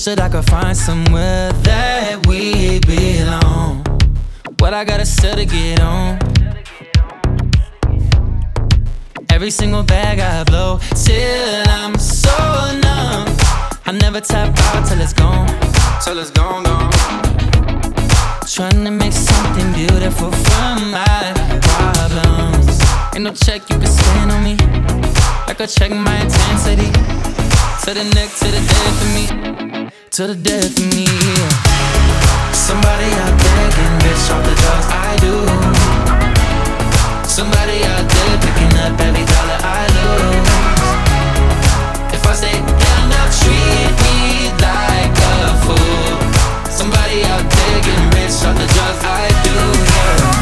that I could find somewhere that we belong. What I gotta sell to get on. Every single bag I blow till I'm so numb. I never tap out till it's gone. Till it's gone, gone. Trying to make something beautiful from my problems. Ain't no check you can stand on me. I could check my intensity. To the neck, to the death of me. To the death of me, yeah. Somebody out there getting rich off the drugs I do. Somebody out there picking up every dollar I lose. If I stay down, they'll treat me like a fool. Somebody out there getting rich off the drugs I do, yeah.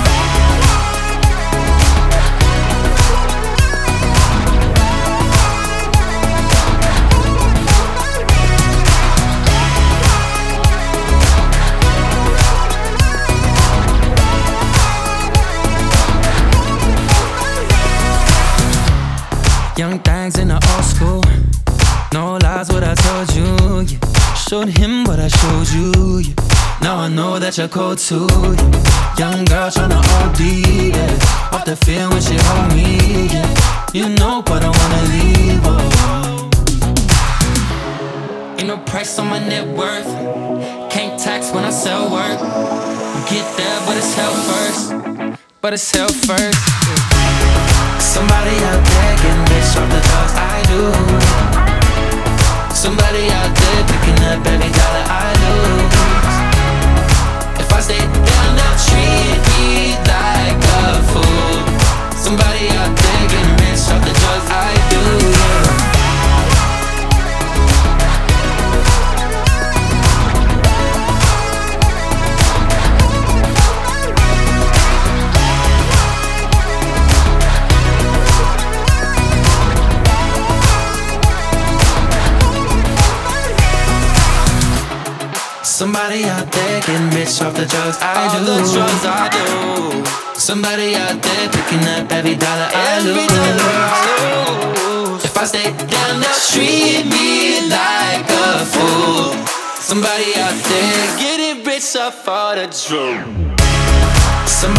Young things in the old school. No lies what I told you, yeah. Showed him what I showed you, yeah. Now I know that you're cold too, yeah. Young girl tryna OD, yeah. Off the field when she hold me, yeah. You know but I wanna leave, oh. Ain't no price on my net worth. Can't tax when I sell work. Get there but it's hell first. But it's hell first, yeah. Somebody out there getting rich off the drugs I do. Somebody out there picking up every dollar I lose. If I stay down, they'll treat me like a fool. Somebody out there getting rich off the drugs I do, yeah. Somebody out there getting rich off the drugs I do. All the drugs I do. Somebody out there picking up every dollar I lose. If I stay down, they'll treat me like a fool. Somebody out there getting rich off all the drugs.